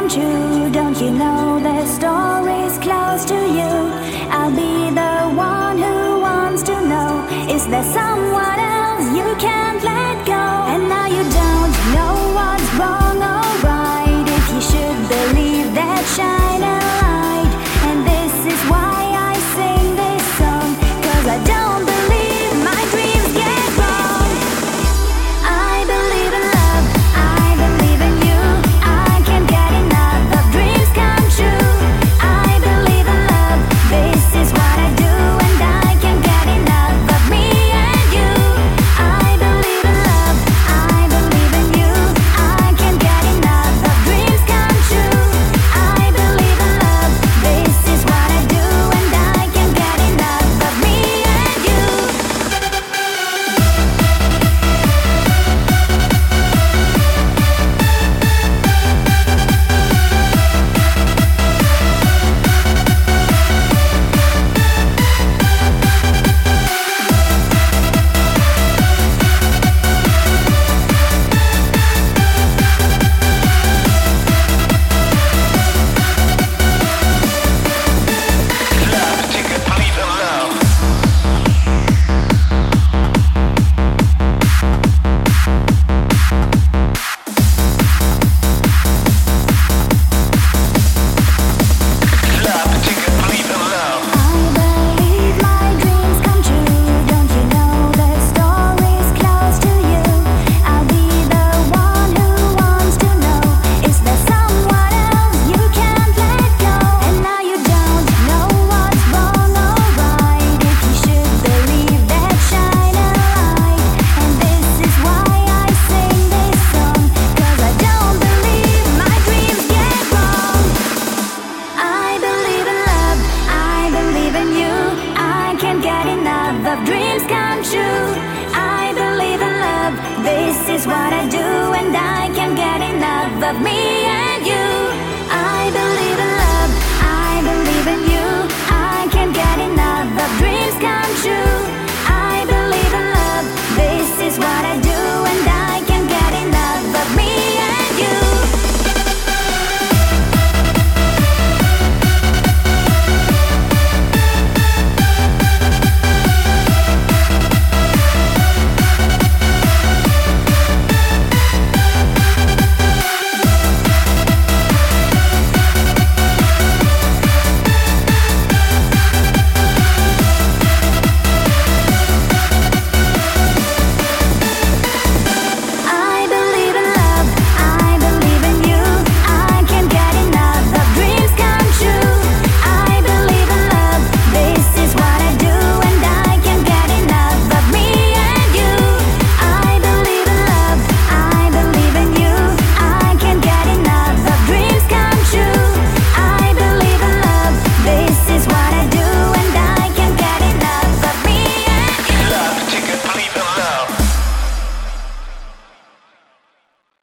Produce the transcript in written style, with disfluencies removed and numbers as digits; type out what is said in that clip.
true. Don't you know the story's close to you? I'll be the one who wants to know. Is there someone else you can't let go? And now you don't know what's wrong or right. If you should believe that shining light. And this is why I sing this song, 'cause I don't believe my dreams get wrong. I believe in love, I believe in you. I can't get enough of dreams come true. I believe in love, this is what I do. And I can't get enough of me and you. I believe in love, I believe in you. I can't get enough of dreams come true. I believe in love, this is what I do. And I can't get enough of me and you. Of dreams come true. I believe in love, this is what I do. And I can't get enough of me